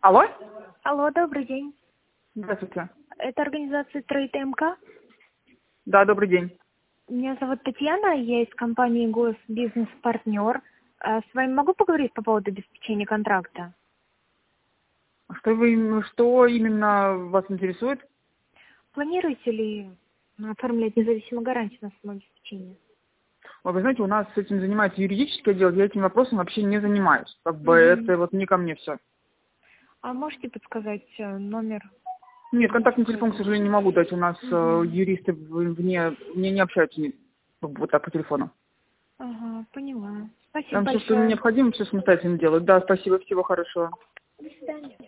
Алло? Алло, добрый день. Здравствуйте. Это организация Trade МК. Да, добрый день. Меня зовут Татьяна, я из компании Госбизнес-партнер. С вами могу поговорить по поводу обеспечения контракта? Что именно вас интересует? Планируете ли оформлять независимую гарантию на самообеспечение? Вы знаете, у нас с этим занимается юридический отдел, я этим вопросом вообще не занимаюсь. Мгм. Это вот не ко мне все. А можете подсказать номер? Нет, контактный телефон, к сожалению, не могу дать. У нас Мгм. юристы вне не общаются вот так по телефону. Ага, поняла. Спасибо Там все, что им большое. необходимо, все самостоятельно делают. Да, спасибо, всего хорошего. До свидания.